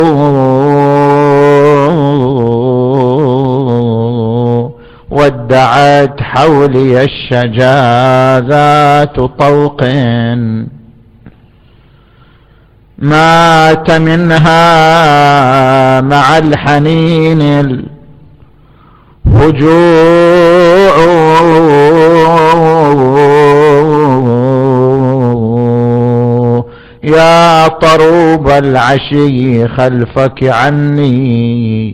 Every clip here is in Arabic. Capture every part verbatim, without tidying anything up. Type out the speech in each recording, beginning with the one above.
وادعت حولي الشجا ذات طوق مات منها مع الحنين الهجوع يا طروب العشي خلفك عني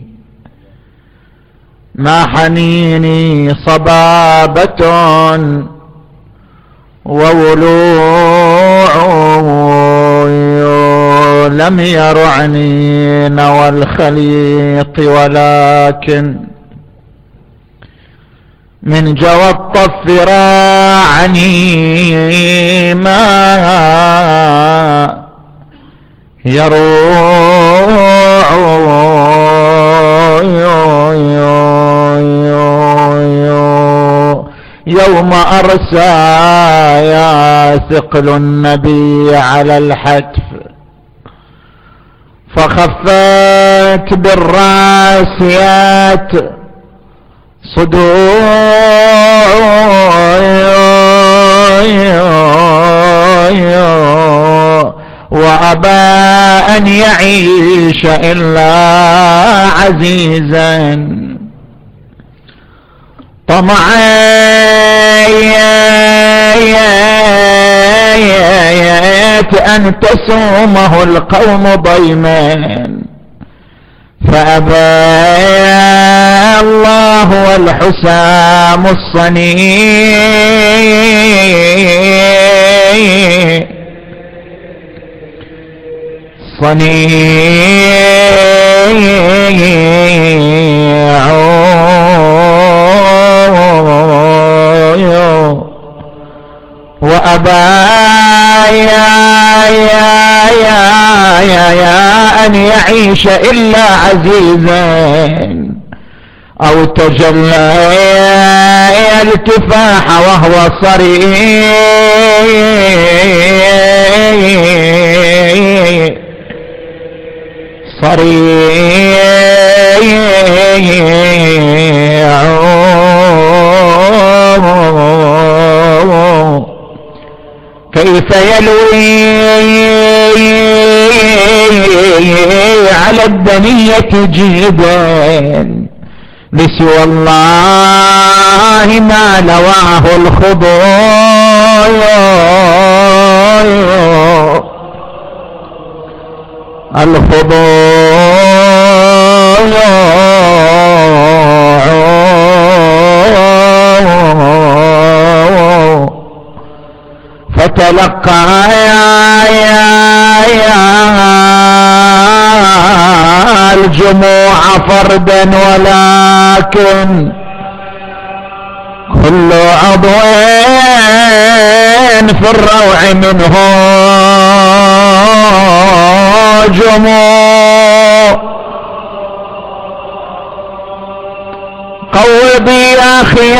ما حنيني صبابة وولوع لم يرعني نوى الخليط ولكن من جوى الطف راعني ما يروع يوم أرسى يا ثقل النبي على الحتف فخفت بالراسيات صدوع وأبى أن يعيش إلا عزيزا طمعت أن تسومه القوم ضيما فأبى الله والحسام الصنيع صنيع وأبى يا يا يا يا يا أن يعيش إلا عزيزا أو تجلى التفاح وهو صريع صريع كيف يلوي على الدنية جيدا بسوى الله ما لواه الخضوع الخضوع فتلقى يا يا يا الجموع فردا ولكن كل عضو في الروع منه جموع قوضي يا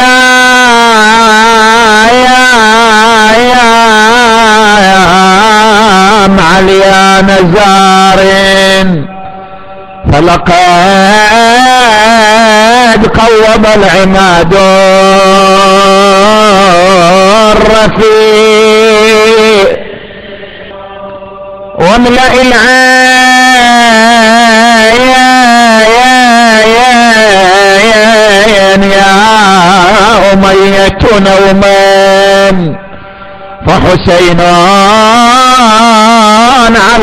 خيام عليا نزار فلقد قوض العماد الرفيع واملأ العين يا أمية نوما فحسين على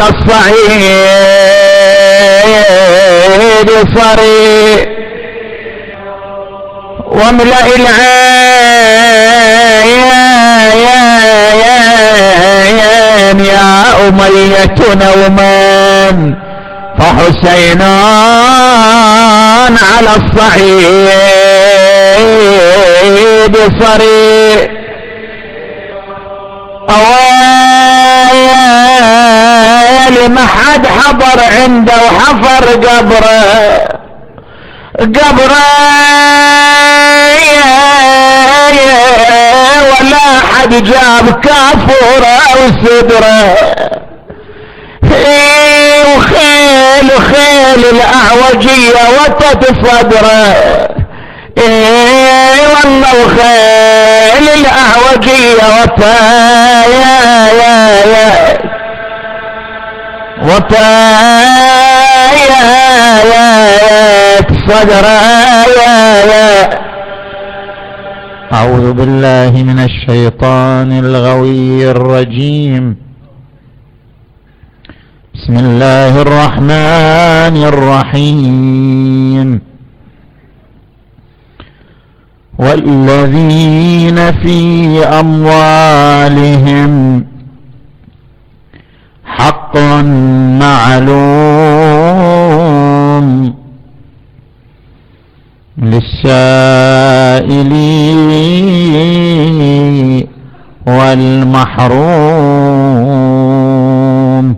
الصعيد صريع واملأ العين يا أمية نوما فحسين على الصعيد صريع أويلي ما حد حضر عنده وحفر قبره قبره ولا حد جاب كافوره وصدره وخيل الخيل الأعوجية وتت صدره. اي والله الخيل الأعوجية وتا يا يا يا وتا يا يا يا صدره يا يا. أعوذ بالله من الشيطان الغوي الرجيم. بسم الله الرحمن الرحيم. والذين في أموالهم حق معلوم للسائل والمحروم.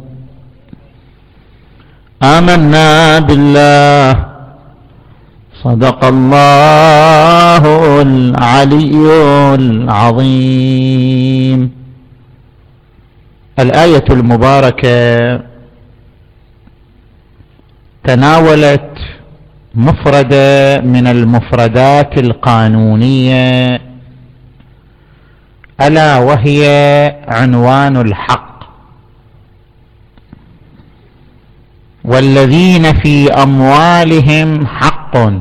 آمنا بالله صدق الله العلي العظيم. الآية المباركة تناولت مفردة من المفردات القانونية، ألا وهي عنوان الحق. والذين في أموالهم حق.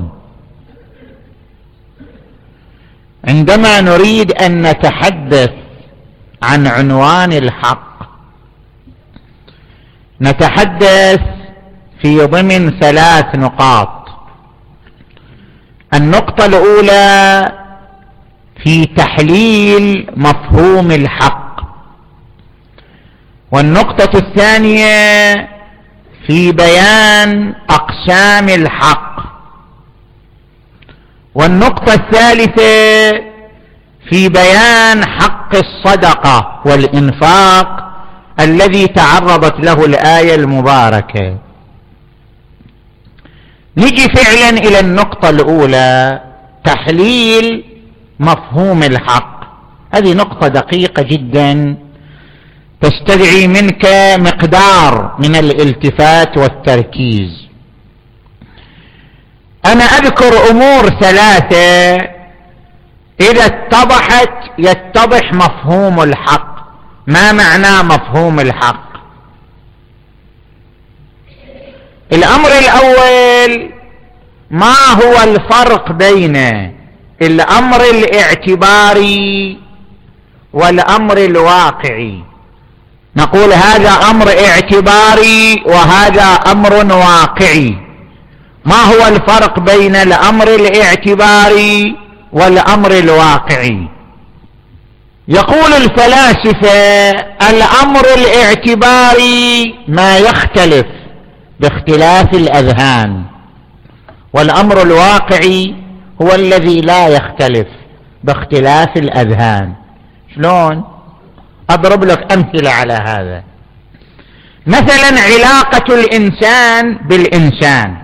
عندما نريد أن نتحدث عن عنوان الحق نتحدث في ضمن ثلاث نقاط. النقطة الأولى في تحليل مفهوم الحق، والنقطة الثانية في بيان أقسام الحق، والنقطة الثالثة في بيان حق الصدقة والإنفاق الذي تعرضت له الآية المباركة. نجي فعلا إلى النقطة الأولى، تحليل مفهوم الحق. هذه نقطة دقيقة جدا تستدعي منك مقدار من الالتفات والتركيز. أنا أذكر أمور ثلاثة إذا اتضحت يتضح مفهوم الحق. ما معنى مفهوم الحق؟ الأمر الأول، ما هو الفرق بين الأمر الاعتباري والأمر الواقعي؟ نقول هذا أمر اعتباري وهذا أمر واقعي. ما هو الفرق بين الأمر الاعتباري والأمر الواقعي؟ يقول الفلاسفة الأمر الاعتباري ما يختلف باختلاف الأذهان، والأمر الواقعي هو الذي لا يختلف باختلاف الأذهان. شلون؟ أضرب لك أمثلة على هذا. مثلا علاقة الإنسان بالإنسان،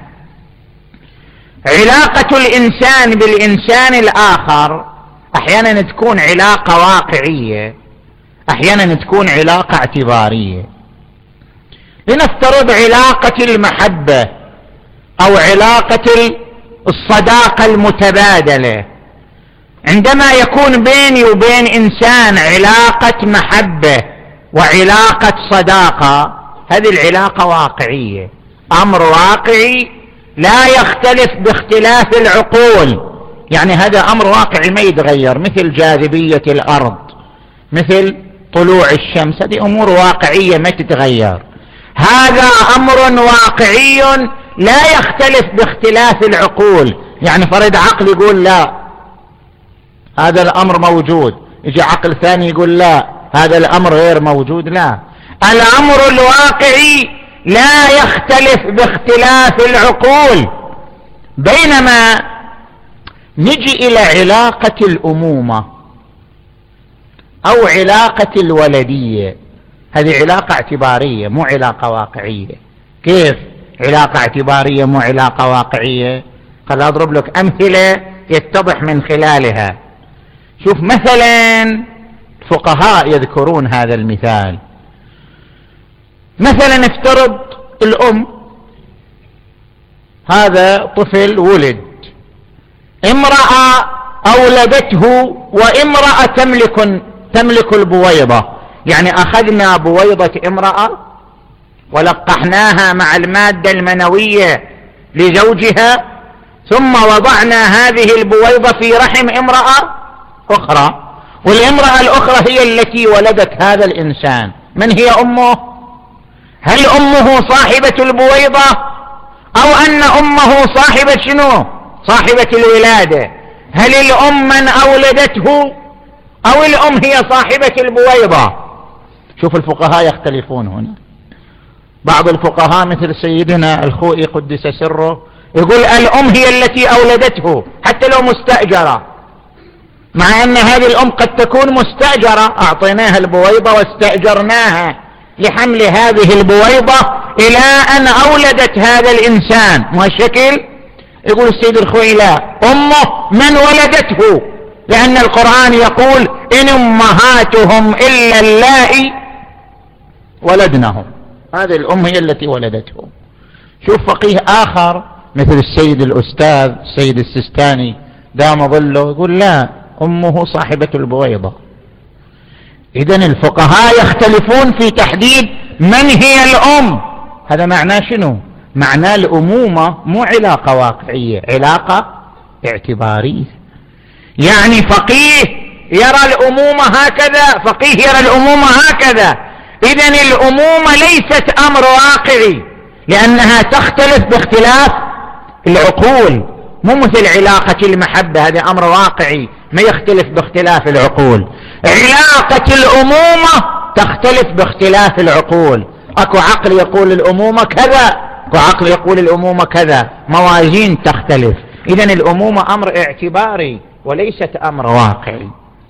علاقة الإنسان بالإنسان الآخر أحيانا تكون علاقة واقعية، أحيانا تكون علاقة اعتبارية. لنفترض علاقة المحبة أو علاقة الصداقة المتبادلة. عندما يكون بيني وبين إنسان علاقة محبة وعلاقة صداقة، هذه العلاقة واقعية، أمر واقعي لا يختلف باختلاف العقول. يعني هذا أمر واقعي ما يتغير، مثل جاذبية الأرض، مثل طلوع الشمس، هذه أمور واقعية ما تتغير. هذا أمر واقعي لا يختلف باختلاف العقول. يعني فرد عقل يقول لا هذا الأمر موجود، يجي عقل ثاني يقول لا هذا الأمر غير موجود. لا، الأمر الواقعي لا يختلف باختلاف العقول. بينما نجي إلى علاقة الأمومة أو علاقة الولدية، هذه علاقة اعتبارية مو علاقة واقعية. كيف علاقة اعتبارية مو علاقة واقعية؟ خل أضرب لك أمثلة يتضح من خلالها. شوف مثلا الفقهاء يذكرون هذا المثال. مثلا افترض الأم هذا طفل ولد، امرأة أولدته وامرأة تملك تملك البويضة، يعني أخذنا بويضة امرأة ولقحناها مع المادة المنوية لزوجها، ثم وضعنا هذه البويضة في رحم امرأة أخرى، والامرأة الأخرى هي التي ولدت هذا الإنسان. من هي أمه؟ هل أمه صاحبة البويضة أو أن أمه صاحبة شنو؟ صاحبة الولادة. هل الأم من أولدته أو الأم هي صاحبة البويضة؟ شوف الفقهاء يختلفون هنا. بعض الفقهاء مثل سيدنا الخوئي قدس سره يقول الأم هي التي أولدته حتى لو مستأجرة، مع أن هذه الأم قد تكون مستأجرة، أعطيناها البويضة واستأجرناها لحمل هذه البويضة إلى أن أولدت هذا الإنسان. ما الشكل؟ يقول السيد الخوئي لا، أمه من ولدته، لأن القرآن يقول إن أمهاتهم إلا اللائي ولدنهم، هذه الأم هي التي ولدتهم. شوف فقيه آخر مثل السيد الأستاذ السيد السستاني دام ظله يقول لا، أمه صاحبة البويضة. إذن الفقهاء يختلفون في تحديد من هي الأم. هذا معناه شنو؟ معناه الأمومة مو علاقة واقعية، علاقة اعتبارية. يعني فقيه يرى الأمومة هكذا، فقيه يرى الأمومة هكذا. إذن الأمومة ليست أمر واقعي، لأنها تختلف باختلاف العقول، مو مثل علاقة المحبة، هذا أمر واقعي ما يختلف باختلاف العقول. علاقة الأمومة تختلف باختلاف العقول، أكو عقل يقول الأمومة كذا، أكو عقل يقول الأمومة كذا، موازين تختلف. إذن الأمومة أمر اعتباري وليست أمر واقعي.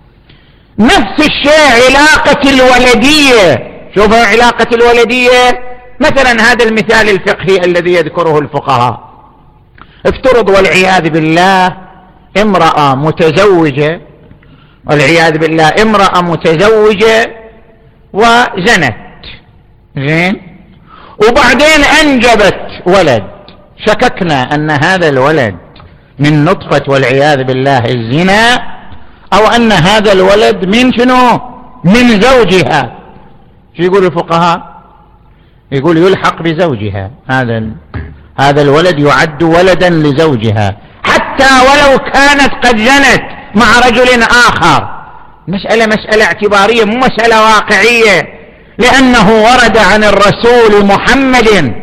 نفس الشيء علاقة الولدية. شوفوا علاقة الولدية، مثلا هذا المثال الفقهي الذي يذكره الفقهاء، افترض والعياذ بالله امرأة متزوجة، والعياذ بالله امرأة متزوجة وزنت، زين، وبعدين أنجبت ولد، شككنا أن هذا الولد من نطفة والعياذ بالله الزنا، أو أن هذا الولد من شنو؟ من زوجها. شو يقول الفقهاء؟ يقول يلحق بزوجها، هذا هذا الولد يعد ولدا لزوجها حتى ولو كانت قد زنت مع رجل آخر. مسألة مسألة اعتبارية مو مسألة واقعية، لأنه ورد عن الرسول محمد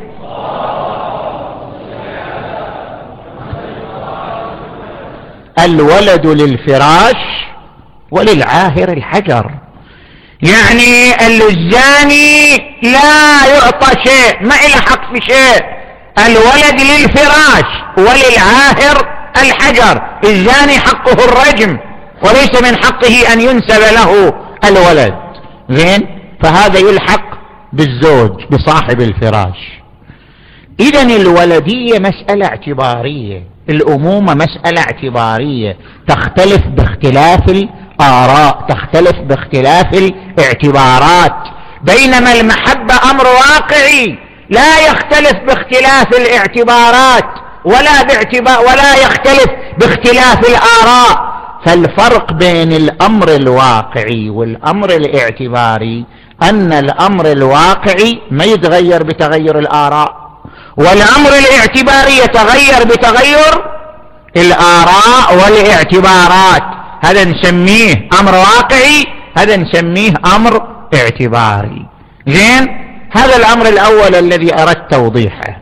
الولد للفراش وللعاهر الحجر، يعني الزاني لا يعطى شيء، ما إله حق في شيء، الولد للفراش وللعاهر الحجر. الزاني حقه الرجم وليس من حقه أن ينسب له الولد، زين، فهذا يلحق بالزوج بصاحب الفراش. إذن الولدية مسألة اعتبارية، الأمومة مسألة اعتبارية تختلف باختلاف الآراء، تختلف باختلاف الاعتبارات، بينما المحبة أمر واقعي لا يختلف باختلاف الاعتبارات ولا باعتبار ولا يختلف باختلاف الآراء. فالفرق بين الأمر الواقعي والأمر الاعتباري أن الأمر الواقعي ما يتغير بتغير الآراء، والأمر الاعتباري يتغير بتغير الآراء والاعتبارات. هذا نسميه أمر واقعي، هذا نسميه أمر اعتباري. زين، هذا الأمر الأول الذي أردت توضيحه.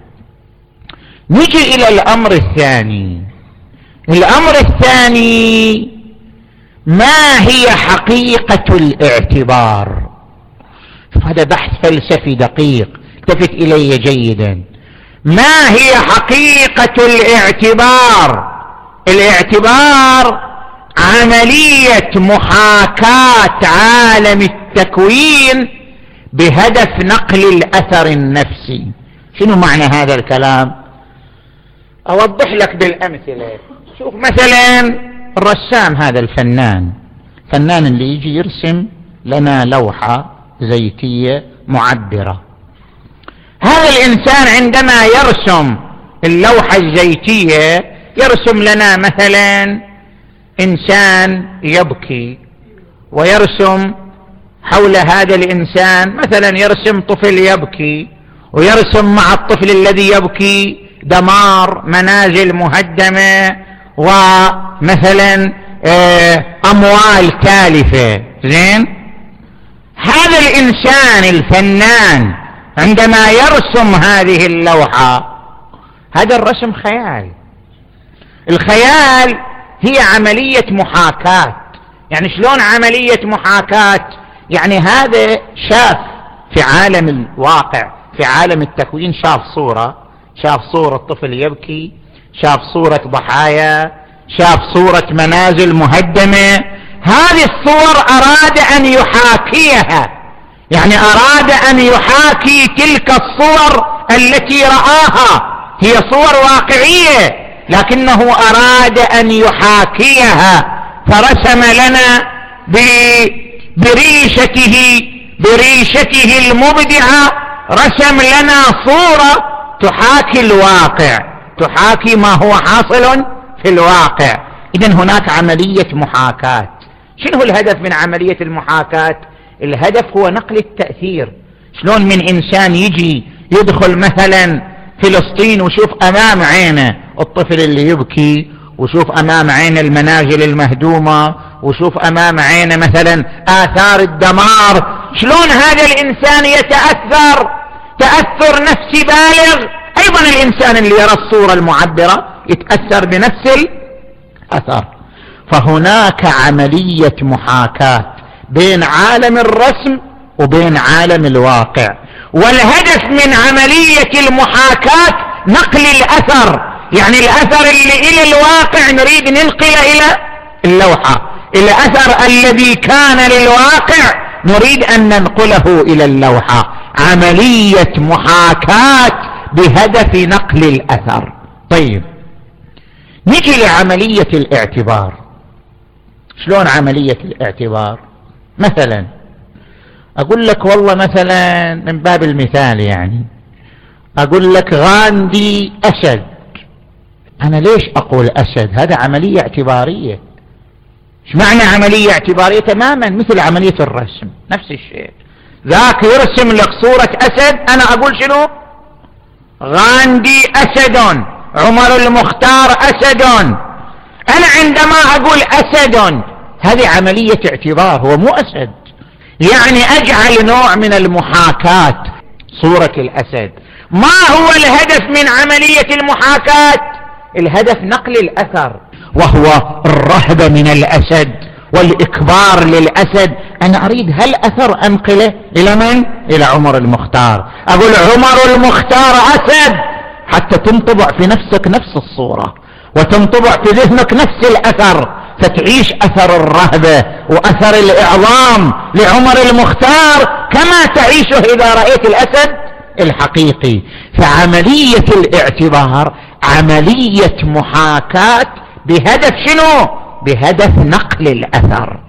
نجي إلى الأمر الثاني. الأمر الثاني، ما هي حقيقة الاعتبار؟ هذا بحث فلسفي دقيق، التفت إلي جيدا. ما هي حقيقة الاعتبار؟ الاعتبار عملية محاكاة عالم التكوين بهدف نقل الأثر النفسي. شنو معنى هذا الكلام؟ أوضح لك بالأمثلة. شوف مثلا الرسام، هذا الفنان، فنان اللي يجي يرسم لنا لوحة زيتية معبرة. هذا الإنسان عندما يرسم اللوحة الزيتية يرسم لنا مثلا إنسان يبكي، ويرسم حول هذا الإنسان مثلا يرسم طفل يبكي، ويرسم مع الطفل الذي يبكي دمار، منازل مهدمة، ومثلا أموال تالفة. زين، هذا الإنسان الفنان عندما يرسم هذه اللوحة هذا الرسم خيال. الخيال هي عملية محاكاة. يعني شلون عملية محاكاة؟ يعني هذا شاف في عالم الواقع، في عالم التكوين، شاف صورة، شاف صورة طفل يبكي، شاف صورة ضحايا، شاف صورة منازل مهدمة. هذه الصور أراد أن يحاكيها، يعني أراد أن يحاكي تلك الصور التي رآها، هي صور واقعية لكنه أراد أن يحاكيها، فرسم لنا بريشته بريشته المبدعة، رسم لنا صورة تحاكي الواقع، تحاكي ما هو حاصل في الواقع. إذن هناك عملية محاكاة. شنو الهدف من عملية المحاكاة؟ الهدف هو نقل التأثير. شلون من إنسان يجي يدخل مثلا فلسطين وشوف أمام عينه الطفل اللي يبكي، وشوف أمام عينه المنازل المهدومة، وشوف أمام عينه مثلا آثار الدمار، شلون هذا الإنسان يتأثر تأثر نفسي بالغ. أيضا الإنسان اللي يرى الصورة المعبرة يتأثر بنفس الأثر. فهناك عملية محاكاة بين عالم الرسم وبين عالم الواقع، والهدف من عملية المحاكاة نقل الأثر، يعني الأثر اللي إلى الواقع نريد ننقل إلى اللوحة، الأثر الذي كان للواقع نريد أن ننقله إلى اللوحة. عملية محاكاة بهدف نقل الأثر. طيب نجي لعملية الاعتبار. شلون عملية الاعتبار؟ مثلا أقول لك والله مثلا من باب المثال، يعني أقول لك غاندي أسد. أنا ليش أقول أسد؟ هذا عملية اعتبارية. ايش معنى عملية اعتبارية؟ تماما مثل عملية الرسم، نفس الشيء. ذاك يرسم لك صورة أسد، أنا أقول شنو؟ غاندي أسد، عمر المختار أسد. أنا عندما أقول أسد هذه عملية اعتبار، هو مو أسد، يعني أجعل نوع من المحاكاة صورة الأسد. ما هو الهدف من عملية المحاكاة؟ الهدف نقل الأثر، وهو الرهبة من الأسد والإكبار للأسد. أنا أريد هل أثر أنقله إلى من؟ إلى عمر المختار. أقول عمر المختار أسد حتى تنطبع في نفسك نفس الصورة، وتنطبع في ذهنك نفس الأثر، فتعيش أثر الرهبة وأثر الإعظام لعمر المختار كما تعيشه إذا رأيت الأسد الحقيقي. فعملية الاعتبار عملية محاكاة بهدف شنو؟ بهدف نقل الأثر.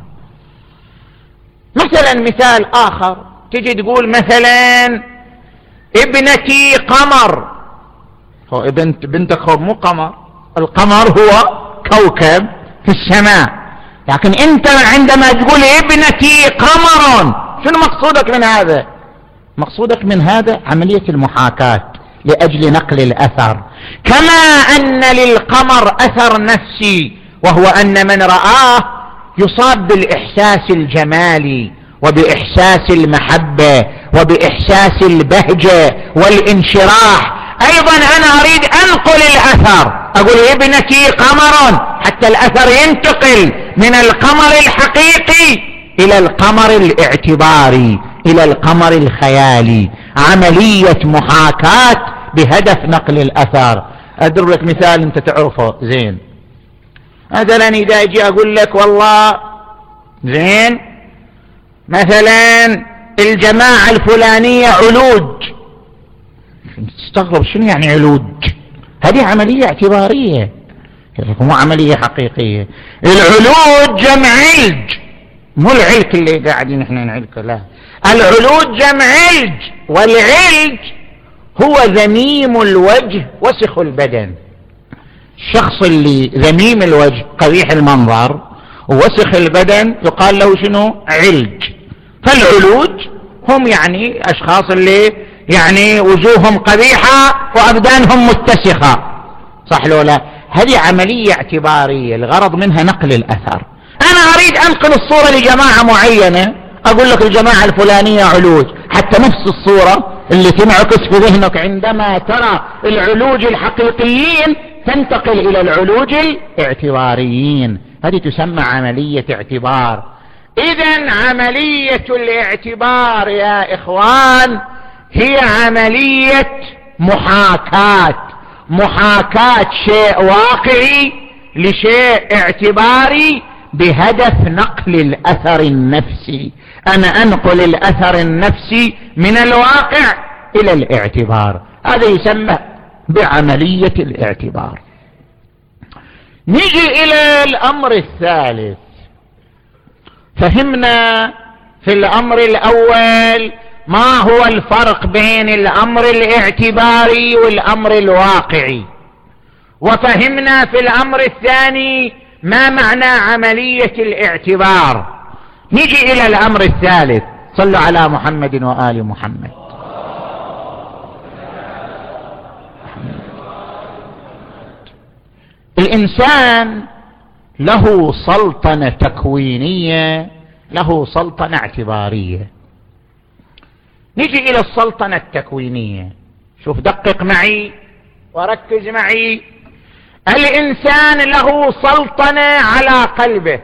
مثلا مثال آخر، تجي تقول مثلا ابنتي قمر. هو ابنت بنتك هو مو قمر، القمر هو كوكب في السماء، لكن انت عندما تقول ابنتي قمر شنو مقصودك من هذا؟ مقصودك من هذا عملية المحاكاة لأجل نقل الأثر. كما أن للقمر أثر نفسي، وهو أن من رآه يصاب بالإحساس الجمالي وبإحساس المحبة وبإحساس البهجة والانشراح. أيضا أنا أريد أنقل الأثر، أقول ابنتي قمر حتى الأثر ينتقل من القمر الحقيقي إلى القمر الاعتباري، إلى القمر الخيالي. عملية محاكاة بهدف نقل الأثر. أضرب لك مثال أنت تعرفه زين. مثلا إذا أجي أقول لك والله زين مثلا الجماعة الفلانية علوج، تستغرب شنو يعني علوج؟ هذه عملية اعتبارية مو عملية حقيقية. العلوج جمع علج، مو العلك اللي قاعدين احنا نعلكه، لا، العلوج جمع علج، والعلج هو ذميم الوجه وسخ البدن. الشخص اللي ذميم الوجه قبيح المنظر ووسخ البدن يقال له شنو؟ علج. فالعلوج هم يعني أشخاص اللي يعني وجوههم قبيحة وأبدانهم متسخة، صح لو لا؟ هذه عملية اعتبارية الغرض منها نقل الأثر. أنا أريد أنقل الصورة لجماعة معينة، أقول لك الجماعة الفلانية علوج، حتى نفس الصورة اللي تنعكس في ذهنك عندما ترى العلوج الحقيقيين تنتقل إلى العلوج الاعتباريين. هذه تسمى عملية اعتبار. إذن عملية الاعتبار يا إخوان هي عملية محاكاة، محاكاة شيء واقعي لشيء اعتباري بهدف نقل الأثر النفسي. أنا أنقل الأثر النفسي من الواقع إلى الاعتبار، هذا يسمى بعملية الاعتبار. نيجي إلى الأمر الثالث. فهمنا في الأمر الأول ما هو الفرق بين الأمر الاعتباري والأمر الواقعي، وفهمنا في الأمر الثاني ما معنى عملية الاعتبار. نيجي إلى الأمر الثالث. صلوا على محمد وآل محمد. الإنسان له سلطنة تكوينية، له سلطنة اعتبارية. نيجي إلى السلطنة التكوينية. شوف دقق معي وركز معي. الإنسان له سلطنة على قلبه،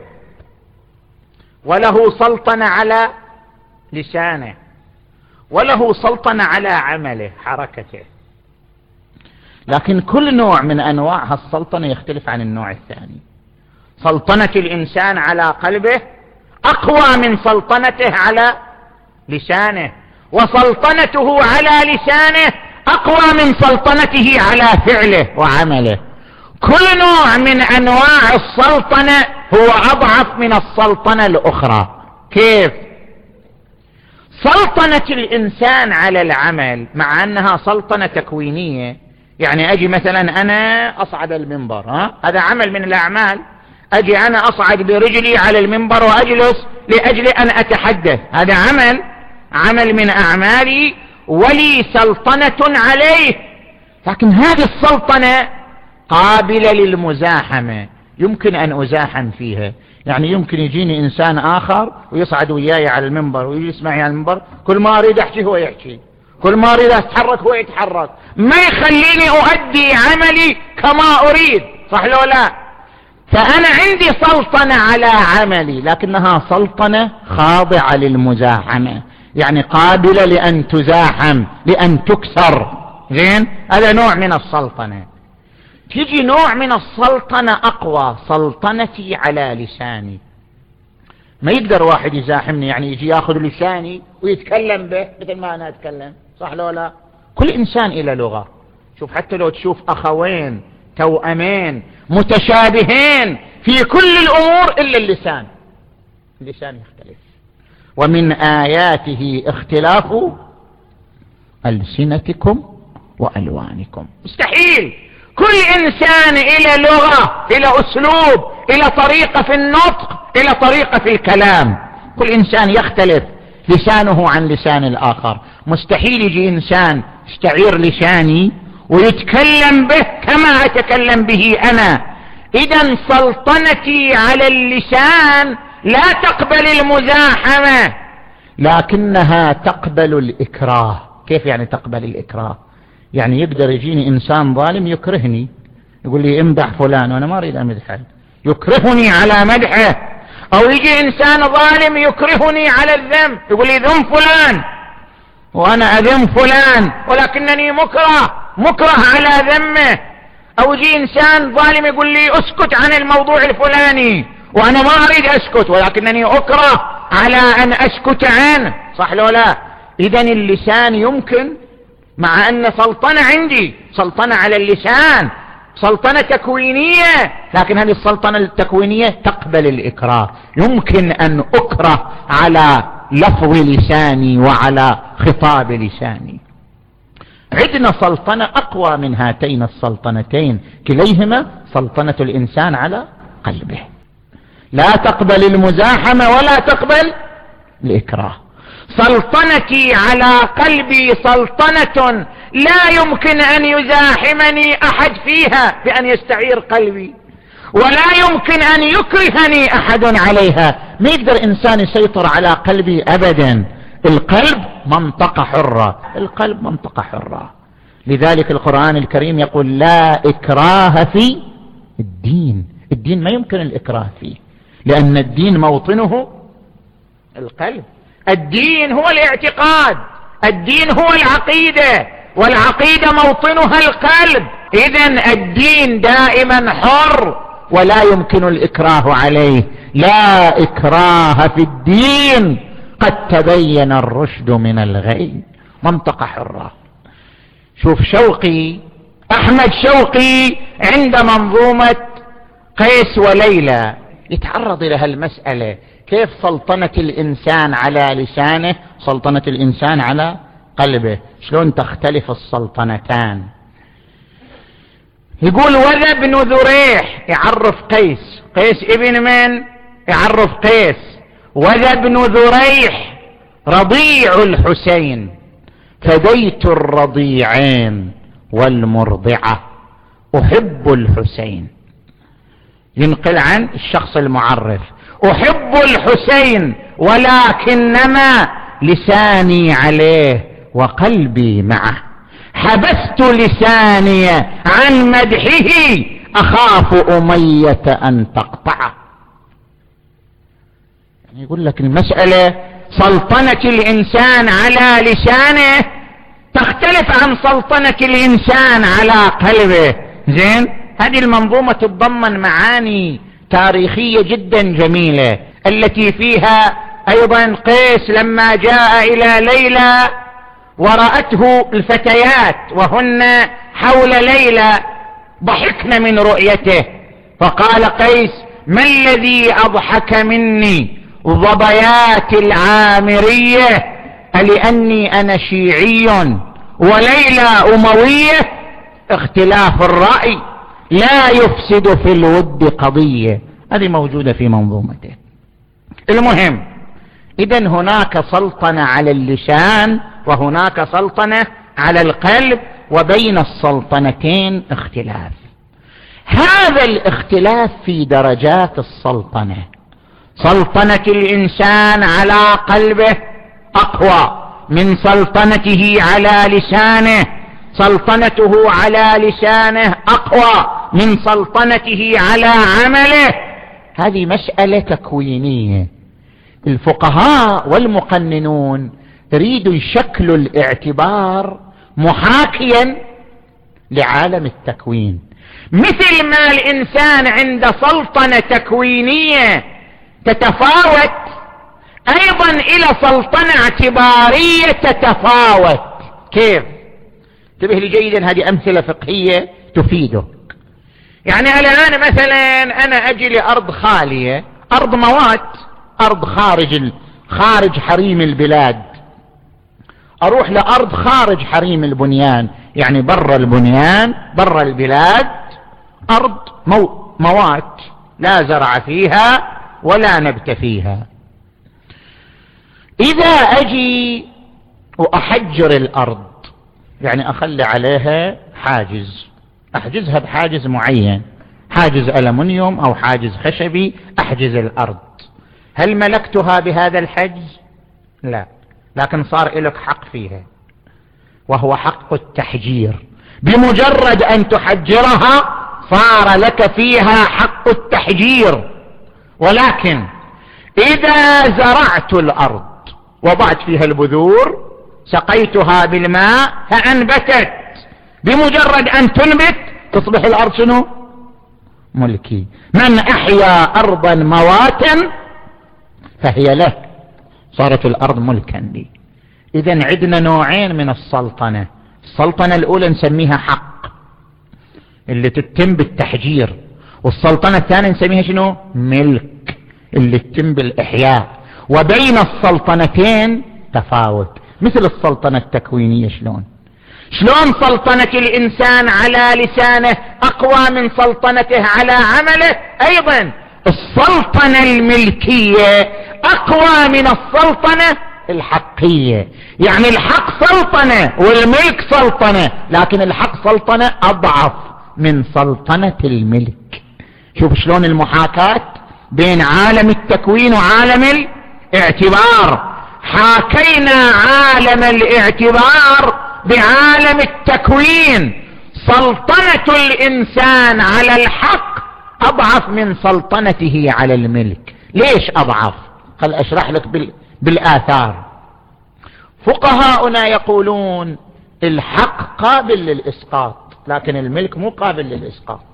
وله سلطنة على لسانه، وله سلطنة على عمله حركته. لكن كل نوع من أنواع هالسلطنة يختلف عن النوع الثاني. سلطنة الإنسان على قلبه أقوى من سلطنته على لسانه، وسلطنته على لسانه أقوى من سلطنته على فعله وعمله. كل نوع من أنواع السلطنة هو أضعف من السلطنة الأخرى. كيف؟ سلطنة الإنسان على العمل مع أنها سلطنة تكوينية، يعني أجي مثلا أنا أصعد المنبر، ها؟ هذا عمل من الأعمال. أجي أنا أصعد برجلي على المنبر وأجلس لأجل أن أتحدث، هذا عمل عمل من أعمالي ولي سلطنة عليه. لكن هذه السلطنة قابلة للمزاحمة، يمكن أن أزاحم فيها. يعني يمكن يجيني إنسان آخر ويصعد وياي على المنبر ويجلس معي على المنبر، كل ما أريد أحكي هو يحكي، كل ما أريد أتحرك هو يتحرك، ما يخليني أؤدي عملي كما أريد، صح لو لا؟ فأنا عندي سلطنة على عملي، لكنها سلطنة خاضعة للمزاحمة، يعني قابلة لأن تزاحم، لأن تكسر. زين؟ هذا نوع من السلطنة. تيجي نوع من السلطنة أقوى، سلطنتي على لساني. ما يقدر واحد يزاحمني، يعني يجي ياخذ لساني ويتكلم به مثل ما أنا أتكلم، صح لو لا؟ كل إنسان إلى لغة. شوف حتى لو تشوف أخوين توأمين متشابهين في كل الأمور إلا اللسان، اللسان يختلف. ومن آياته اختلاف ألسنتكم وألوانكم. مستحيل كل إنسان إلى لغة، إلى أسلوب، إلى طريقة في النطق، إلى طريقة في الكلام. كل إنسان يختلف لسانه عن لسان الآخر. مستحيل يجي إنسان يستعير لساني ويتكلم به كما أتكلم به أنا. إذن سلطنتي على اللسان لا تقبل المزاحمة، لكنها تقبل الإكراه. كيف يعني تقبل الإكراه؟ يعني يقدر يجيني إنسان ظالم يكرهني، يقول لي امدح فلان وأنا ما أريد أمدحه، يكرهني على مدحه. أو يجي إنسان ظالم يكرهني على الذم، يقول لي ذم فلان وأنا أذم فلان، ولكنني مكره مكره على ذمه. أو يجي إنسان ظالم يقول لي اسكت عن الموضوع الفلاني وأنا ما أريد أسكت، ولكنني أكره على أن أسكت عنه، صح لو لا؟ إذن اللسان يمكن، مع أن سلطنة عندي، سلطنة على اللسان، سلطنة تكوينية، لكن هذه السلطنة التكوينية تقبل الإكراه. يمكن أن أكره على لفظ لساني وعلى خطاب لساني. عندنا سلطنة أقوى من هاتين السلطنتين، كليهما سلطنة الإنسان على قلبه. لا تقبل المزاحمة ولا تقبل الإكراه. سلطنتي على قلبي سلطنة لا يمكن أن يزاحمني أحد فيها بأن يستعير قلبي، ولا يمكن أن يكرهني أحد عليها. ما يقدر إنسان يسيطر على قلبي أبدا. القلب منطقة حرة، القلب منطقة حرة. لذلك القرآن الكريم يقول لا إكراه في الدين. الدين ما يمكن الإكراه فيه، لأن الدين موطنه القلب. الدين هو الاعتقاد، الدين هو العقيدة، والعقيدة موطنها القلب. إذن الدين دائما حر ولا يمكن الإكراه عليه. لا إكراه في الدين قد تبين الرشد من الغي. منطقة حرة. شوف شوقي، أحمد شوقي عند منظومة قيس وليلى يتعرض إلى هالمسألة، كيف سلطنة الإنسان على لسانه، سلطنة الإنسان على قلبه، شلون تختلف السلطنتان. يقول وذا بن ذريح يعرف قيس، قيس ابن من؟ يعرف قيس. وذا بن ذريح رضيع الحسين، فديت الرضيعين والمرضعة، أحب الحسين. ينقل عن الشخص المعرف، أحب الحسين ولكنما لساني عليه وقلبي معه، حبست لساني عن مدحه أخاف أمية أن تقطعه. يعني يقول لك المسألة سلطنة الإنسان على لسانه تختلف عن سلطنة الإنسان على قلبه. زين، هذه المنظومة تتضمن معاني تاريخية جدا جميلة، التي فيها أيضا قيس لما جاء إلى ليلى ورأته الفتيات وهن حول ليلى ضحكن من رؤيته، فقال قيس ما الذي أضحك مني؟ ظبيات العامرية، لأني أنا شيعي وليلى أموية، اختلاف الرأي لا يفسد في الود قضية. هذه موجودة في منظومته. المهم، إذن هناك سلطنة على اللسان وهناك سلطنة على القلب، وبين السلطنتين اختلاف. هذا الاختلاف في درجات السلطنة. سلطنة الإنسان على قلبه أقوى من سلطنته على لسانه، سلطنته على لسانه أقوى من سلطنته على عمله. هذه مسألة تكوينية. الفقهاء والمقننون يريدوا يشكلوا الاعتبار محاكيا لعالم التكوين، مثل ما الإنسان عند سلطنة تكوينية تتفاوت، أيضا إلى سلطنة اعتبارية تتفاوت. كيف؟ انتبه لي جيدا، هذه أمثلة فقهية تفيدك. يعني الآن مثلا أنا أجي لأرض خالية، أرض موات، أرض خارج خارج حريم البلاد، أروح لأرض خارج حريم البنيان، يعني برا البنيان برا البلاد، أرض مو موات لا زرع فيها ولا نبت فيها. إذا أجي وأحجر الأرض، يعني أخلي عليها حاجز، أحجزها بحاجز معين، حاجز ألمنيوم أو حاجز خشبي، أحجز الأرض، هل ملكتها بهذا الحجز؟ لا، لكن صار لك حق فيها، وهو حق التحجير. بمجرد أن تحجرها صار لك فيها حق التحجير. ولكن إذا زرعت الأرض، وضعت فيها البذور، سقيتها بالماء فأنبتت، بمجرد أن تنبت تصبح الأرض شنو؟ ملكي. من أحيا أرضا مواتا فهي له، صارت الأرض ملكا لي. إذن عندنا نوعين من السلطنة. السلطنة الأولى نسميها حق، اللي تتم بالتحجير، والسلطنة الثانية نسميها شنو؟ ملك، اللي تتم بالإحياء. وبين السلطنتين تفاوت، مثل السلطنة التكوينية. شلون؟ شلون سلطنة الإنسان على لسانه أقوى من سلطنته على عمله؟ أيضا السلطنة الملكية أقوى من السلطنة الحقية. يعني الحق سلطنة والملك سلطنة، لكن الحق سلطنة أضعف من سلطنة الملك. شوف شلون المحاكاة بين عالم التكوين وعالم الاعتبار. حاكينا عالم الاعتبار بعالم التكوين. سلطنة الإنسان على الحق أضعف من سلطنته على الملك. ليش أضعف؟ خل أشرح لك بال... بالآثار. فقهاؤنا يقولون الحق قابل للإسقاط، لكن الملك مو قابل للإسقاط.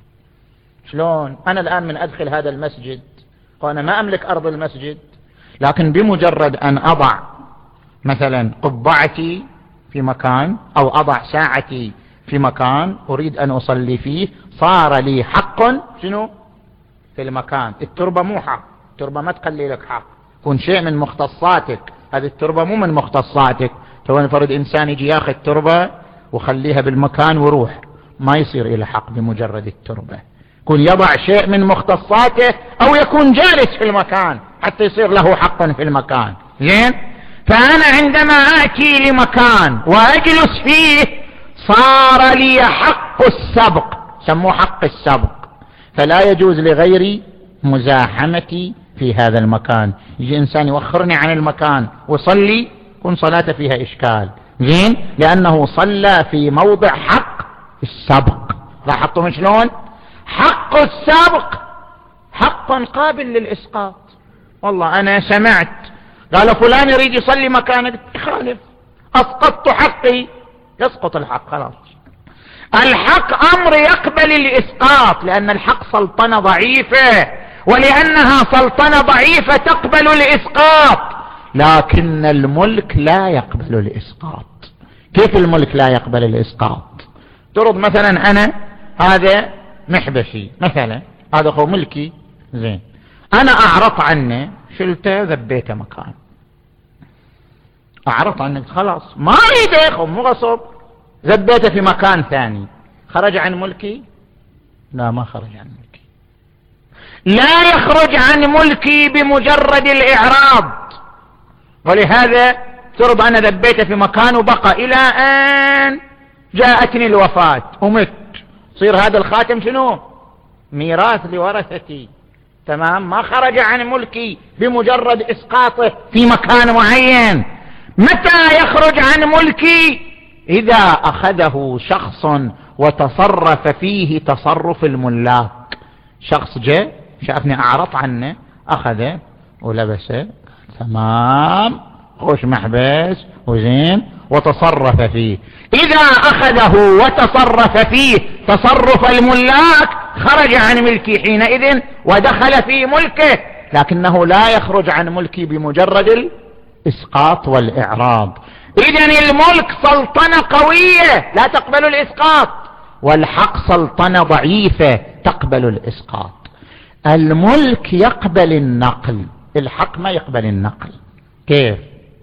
شلون؟ أنا الآن من أدخل هذا المسجد وأنا ما أملك أرض المسجد، لكن بمجرد أن أضع مثلا قبعتي في مكان أو أضع ساعتي في مكان أريد أن أصلي فيه، صار لي حق شنو في المكان. التربة مو حق، التربة ما تخلي لك حق، كون شيء من مختصاتك. هذه التربة مو من مختصاتك. تو نفرض إنسان يجي ياخذ تربة وخليها بالمكان وروح، ما يصير إلى حق بمجرد التربة. كون يضع شيء من مختصاته أو يكون جالس في المكان حتى يصير له حقا في المكان. زين؟ فأنا عندما آتي لمكان وأجلس فيه صار لي حق السبق، سموه حق السبق، فلا يجوز لغيري مزاحمتي في هذا المكان. يجي إنسان يوخرني عن المكان وصلي، كن صلاته فيها إشكال. زين؟ لأنه صلى في موضع حق السبق. لاحظتم شلون؟ حق السبق حق قابل للإسقاط. والله أنا سمعت قال فلان يريد يصلي مكانك، يخالف، أسقطت حقي، يسقط الحق خلاص. الحق أمر يقبل الإسقاط، لأن الحق سلطنة ضعيفة، ولأنها سلطنة ضعيفة تقبل الإسقاط. لكن الملك لا يقبل الإسقاط. كيف الملك لا يقبل الإسقاط؟ ترد مثلا أنا هذا محبشي مثلا، هذا هو ملكي، زين، أنا أعرض عنه، شلته ذبيته مكان، أعرض عنه خلاص ما أريده، مو غصب، ذبيته في مكان ثاني، خرج عن ملكي؟ لا، ما خرج عن ملكي. لا يخرج عن ملكي بمجرد الإعراض. ولهذا ترضى أنا ذبيته في مكان وبقى إلى أن جاءتني الوفاة ومت، صير هذا الخاتم شنو؟ ميراث لورثتي. تمام؟ ما خرج عن ملكي بمجرد إسقاطه في مكان معين. متى يخرج عن ملكي؟ إذا أخذه شخص وتصرف فيه تصرف الملاك. شخص جاء شافني أعرض عنه، أخذه ولبسه، تمام، خوش محبس وزين، وتصرف فيه. إذا أخذه وتصرف فيه تصرف الملاك خرج عن ملكي حينئذ ودخل في ملكه، لكنه لا يخرج عن ملكي بمجرد الإسقاط والإعراض. إذن الملك سلطنة قوية لا تقبل الإسقاط، والحق سلطنة ضعيفة تقبل الإسقاط. الملك يقبل النقل، الحق ما يقبل النقل. كيف؟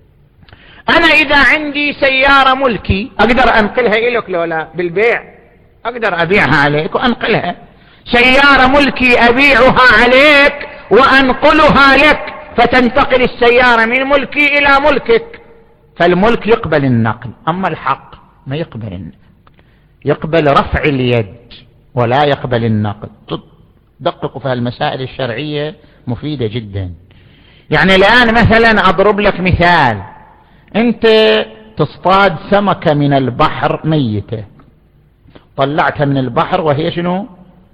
أنا إذا عندي سيارة ملكي أقدر أنقلها إليك لو لا؟ بالبيع أقدر أبيعها عليك وأنقلها. سيارة ملكي أبيعها عليك وأنقلها لك، فتنتقل السيارة من ملكي إلى ملكك. فالملك يقبل النقل، أما الحق ما يقبل النقل، يقبل رفع اليد ولا يقبل النقل. تدققوا في المسائل الشرعية مفيدة جدا. يعني الآن مثلا أضرب لك مثال، أنت تصطاد سمكة من البحر ميتة، طلعتها من البحر وهي شنو؟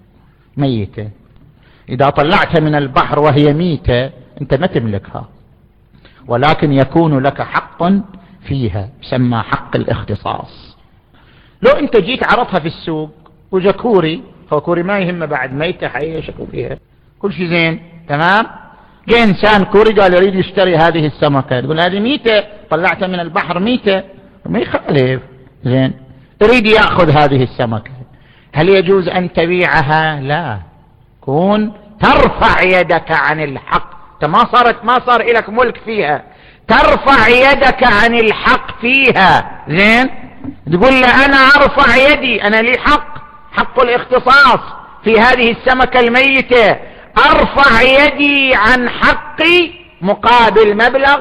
ميتة. إذا طلعتها من البحر وهي ميتة أنت ما تملكها، ولكن يكون لك حق فيها، يسمى حق الاختصاص. لو أنت جيت عرضها في السوق وجا كوري، هو كوري ما يهم بعد ميتة حية شكو فيها كل شيء زين، تمام، جاء إنسان كوري قال يريد يشتري هذه السمكة، تقول هذه ميتة، طلعتها من البحر ميتة، ما يخالف، زين، يريد يأخذ هذه السمكة، هل يجوز أن تبيعها؟ لا، كون ترفع يدك عن الحق، ما صارت ما صار لك ملك فيها، ترفع يدك عن الحق فيها، زين، تقول له أنا أرفع يدي، أنا لي حق، حق الاختصاص في هذه السمكة الميتة، أرفع يدي عن حقي مقابل مبلغ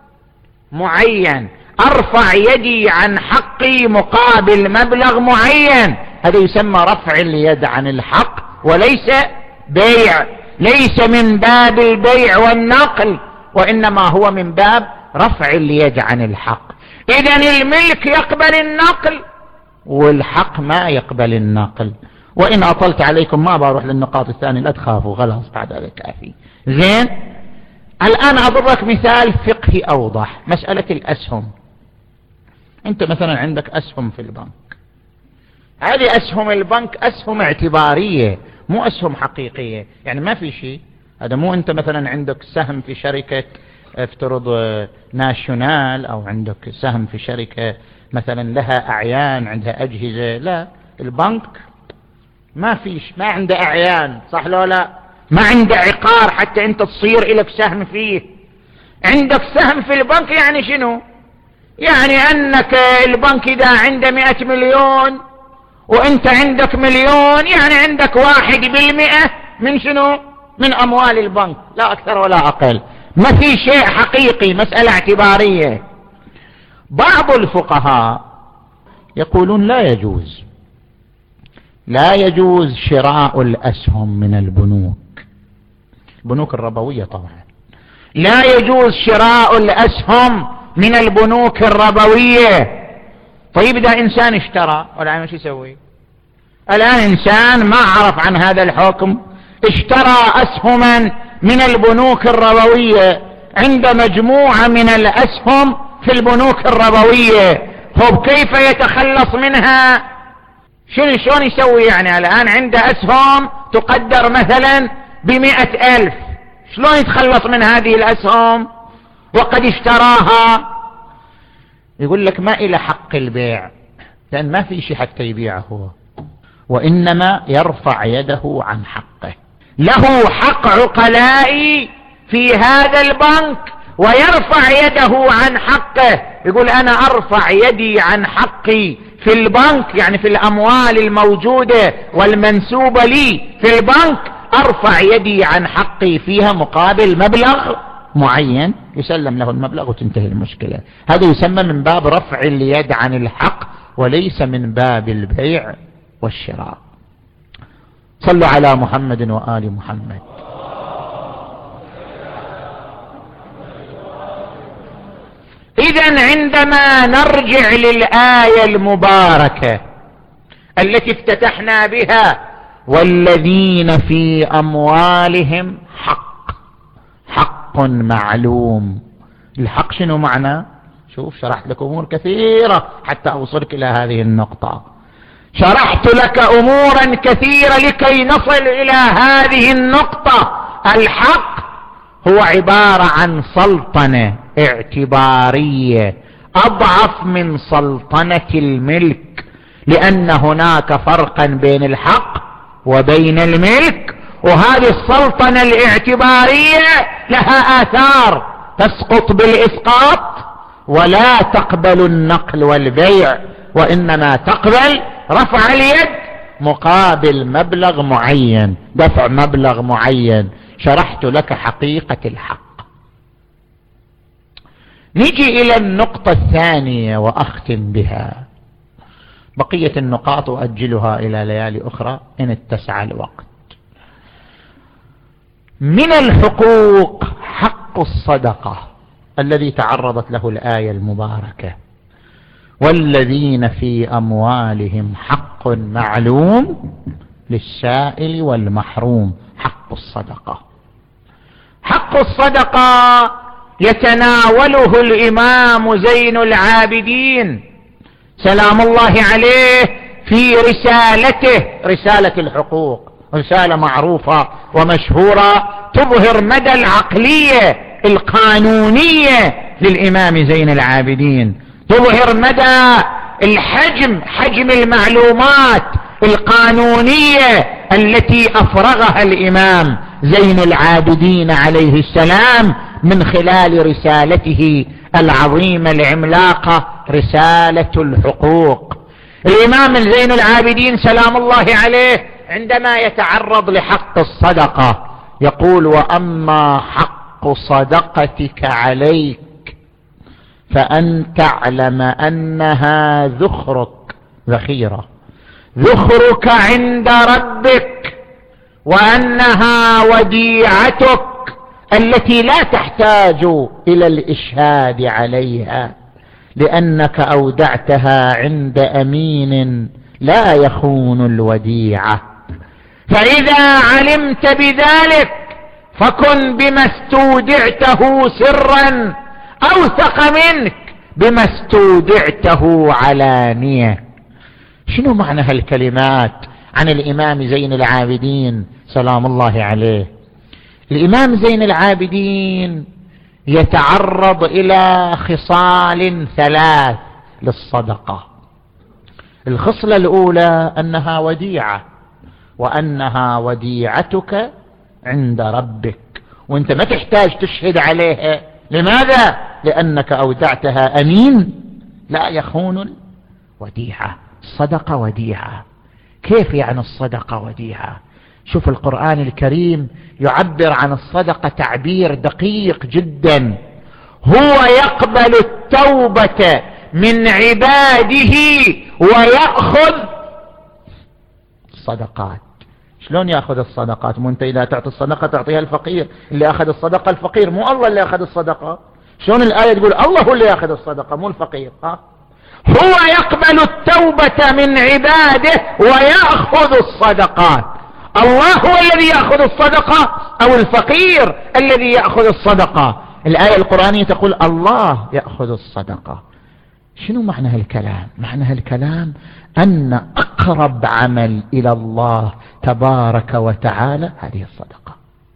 معين، أرفع يدي عن حقي مقابل مبلغ معين. هذا يسمى رفع اليد عن الحق وليس بيع، ليس من باب البيع والنقل، وإنما هو من باب رفع اليد عن الحق. إذن الملك يقبل النقل والحق ما يقبل النقل. وإن أطلت عليكم ما بروح للنقاط الثانية، لا تخافوا، خلاص بعد هذا كافي. زين، الآن أضربك مثال فقهي أوضح. مسألة الأسهم. أنت مثلا عندك أسهم في البنك، هذه أسهم البنك أسهم اعتبارية مو أسهم حقيقية، يعني ما في شيء. هذا مو أنت مثلا عندك سهم في شركة افترض ناشونال، أو عندك سهم في شركة مثلا لها أعيان عندها أجهزة. لا، البنك ما فيش، ما عنده أعيان، صح لو لا؟ ما عنده عقار حتى أنت تصير لك سهم فيه. عندك سهم في البنك يعني شنو؟ يعني أنك البنك إذا عنده مئة مليون وأنت عندك مليون، يعني عندك واحد بالمئة من شنو؟ من أموال البنك، لا أكثر ولا أقل. ما في شيء حقيقي، مسألة اعتبارية. بعض الفقهاء يقولون لا يجوز لا يجوز شراء الأسهم من البنوك، البنوك الربوية طبعا. لا يجوز شراء الأسهم من البنوك الربوية. طيب إذا إنسان اشترى والآن شو يسوي؟ الآن إنسان ما عرف عن هذا الحكم، اشترى أسهما من البنوك الربوية، عند مجموعة من الأسهم في البنوك الربوية، هو كيف يتخلص منها؟ شنو شلون يسوي؟ يعني الآن عنده أسهم تقدر مثلا بمئة ألف، شلون يتخلص من هذه الأسهم وقد اشتراها؟ يقول لك ما إلى حق البيع، لأن ما في شيء حتى يبيعه هو، وإنما يرفع يده عن حقه. له حق عقلائي في هذا البنك ويرفع يده عن حقه. يقول أنا أرفع يدي عن حقي في البنك، يعني في الأموال الموجودة والمنسوبة لي في البنك، أرفع يدي عن حقي فيها مقابل مبلغ معين، يسلم له المبلغ وتنتهي المشكلة. هذا يسمى من باب رفع اليد عن الحق وليس من باب البيع والشراء. صلوا على محمد وآل محمد. إذن عندما نرجع للآية المباركة التي افتتحنا بها، والذين في أموالهم حق، حق معلوم. الحق شنو معنى؟ شوف، شرحت لك أمور كثيرة حتى أوصلك إلى هذه النقطة. شرحت لك أمورا كثيرة لكي نصل إلى هذه النقطة. الحق هو عبارة عن سلطنة اعتبارية أضعف من سلطنة الملك، لأن هناك فرقا بين الحق وبين الملك، وهذه السلطنة الاعتبارية لها آثار تسقط بالإسقاط، ولا تقبل النقل والبيع، وإنما تقبل رفع اليد مقابل مبلغ معين، دفع مبلغ معين. شرحت لك حقيقة الحق. نجي إلى النقطة الثانية وأختم بها، بقية النقاط أؤجلها إلى ليالي أخرى إن اتسع الوقت. من الحقوق حق الصدقة الذي تعرضت له الآية المباركة، والذين في أموالهم حق معلوم للسائل والمحروم. حق الصدقة، حق الصدقة يتناوله الإمام زين العابدين سلام الله عليه في رسالته، رسالة الحقوق، رسالة معروفة ومشهورة تظهر مدى العقلية القانونية للإمام زين العابدين، تظهر مدى الحجم، حجم المعلومات القانونية التي أفرغها الإمام زين العابدين عليه السلام من خلال رسالته العظيمة العملاقة رسالة الحقوق. الإمام زين العابدين سلام الله عليه عندما يتعرض لحق الصدقة يقول: وأما حق صدقتك عليك فأن تعلم أنها ذخرك ذخيرة ذخرك عند ربك، وأنها وديعتك التي لا تحتاج إلى الإشهاد عليها، لأنك أودعتها عند أمين لا يخون الوديعة. فإذا علمت بذلك فكن بما استودعته سرا أوثق منك بما استودعته علانية. شنو معنى هالكلمات عن الإمام زين العابدين سلام الله عليه؟ الإمام زين العابدين يتعرض إلى خصال ثلاث للصدقة. الخصلة الأولى أنها وديعة، وأنها وديعتك عند ربك، وانت ما تحتاج تشهد عليها. لماذا؟ لأنك أودعتها أمين لا يخون الوديعة. الصدقة وديعة. كيف يعني الصدقة وديعة؟ شوف القرآن الكريم يعبر عن الصدقة تعبير دقيق جدا. هو يقبل التوبة من عباده ويأخذ الصدقات. شلون يأخذ الصدقات؟ مو انت إذا تعطي الصدقة تعطيها الفقير، اللي أخذ الصدقة الفقير، مو الله اللي أخذ الصدقة. شلون الآية تقول الله هو اللي يأخذ الصدقة مو الفقير؟ ها؟ هو يقبل التوبة من عباده ويأخذ الصدقات. الله هو الذي يأخذ الصدقة أو الفقير الذي يأخذ الصدقة؟ الآية القرآنية تقول الله يأخذ الصدقة. شنو معنى هالكلام؟ معنى هالكلام أن أقرب عمل إلى الله تبارك وتعالى هذه الصدقة.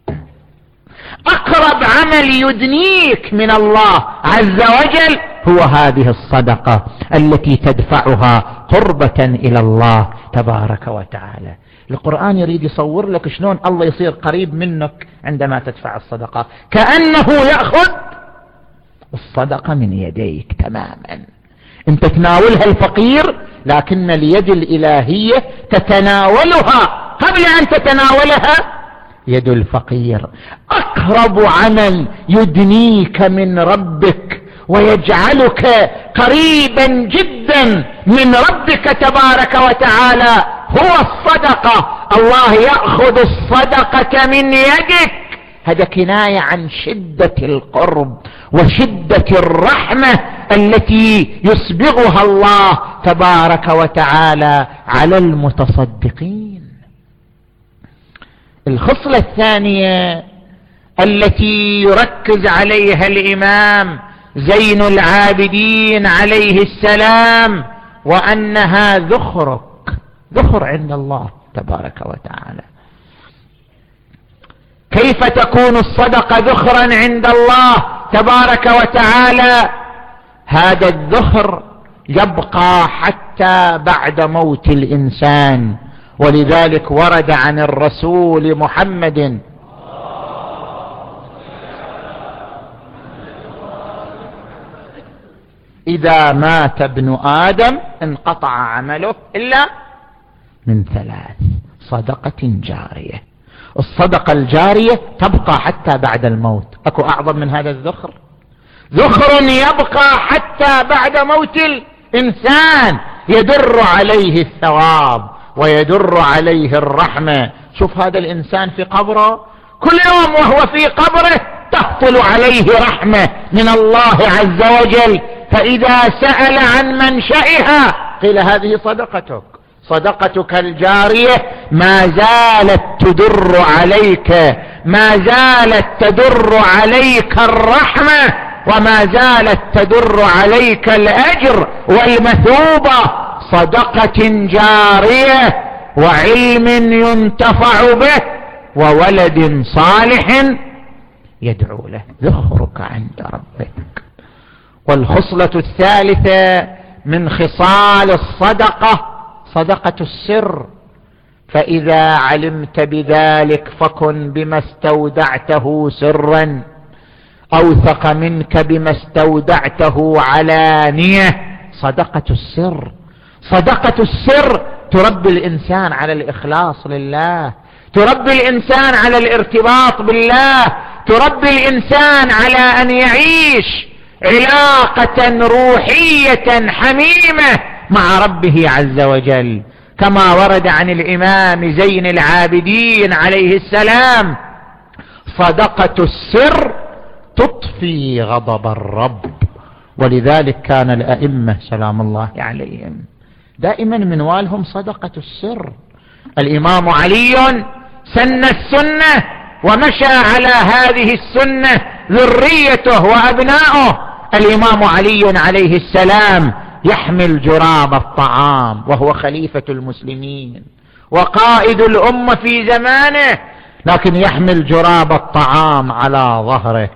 أقرب عمل يدنيك من الله عز وجل هو هذه الصدقة التي تدفعها قربة إلى الله تبارك وتعالى. القرآن يريد يصور لك شلون الله يصير قريب منك عندما تدفع الصدقة، كأنه يأخذ الصدقة من يديك تماما. انت تناولها الفقير، لكن اليد الإلهية تتناولها قبل أن تتناولها يد الفقير. أقرب عمل يدنيك من ربك ويجعلك قريبا جدا من ربك تبارك وتعالى هو الصدقة. الله يأخذ الصدقة من يدك. هذا كناية عن شدة القرب وشدة الرحمة التي يسبغها الله تبارك وتعالى على المتصدقين. الخصلة الثانية التي يركز عليها الإمام زين العابدين عليه السلام وأنها ذخرك ذخر عند الله تبارك وتعالى. كيف تكون الصدقة ذخرا عند الله تبارك وتعالى؟ هذا الذخر يبقى حتى بعد موت الإنسان، ولذلك ورد عن الرسول محمد إذا مات ابن آدم انقطع عمله إلا من ثلاث: صدقة جارية. الصدقة الجارية تبقى حتى بعد الموت. أكو أعظم من هذا الذخر؟ ذخر يبقى حتى بعد موت الإنسان، يدر عليه الثواب ويدر عليه الرحمة. شوف هذا الإنسان في قبره، كل يوم وهو في قبره تهطل عليه رحمة من الله عز وجل، فإذا سأل عن منشأها قيل هذه صدقتك، صدقتك الجارية ما زالت تدر عليك، ما زالت تدر عليك الرحمة، وما زالت تدر عليك الأجر والمثوبة. صدقة جارية وعلم ينتفع به وولد صالح يدعو له. ذخرك عند ربك. والخصلة الثالثة من خصال الصدقة صدقة السر. فإذا علمت بذلك فكن بما استودعته سرا أوثق منك بما استودعته علانية. صدقة السر، صدقة السر تربي الإنسان على الإخلاص لله، تربي الإنسان على الارتباط بالله، تربي الإنسان على أن يعيش علاقة روحية حميمة مع ربه عز وجل، كما ورد عن الإمام زين العابدين عليه السلام: صدقة السر تطفي غضب الرب. ولذلك كان الأئمة سلام الله عليهم دائما منوالهم صدقة السر. الإمام علي سن السنة ومشى على هذه السنة ذريته وأبناؤه. الإمام علي عليه السلام يحمل جراب الطعام وهو خليفة المسلمين وقائد الأمة في زمانه، لكن يحمل جراب الطعام على ظهره،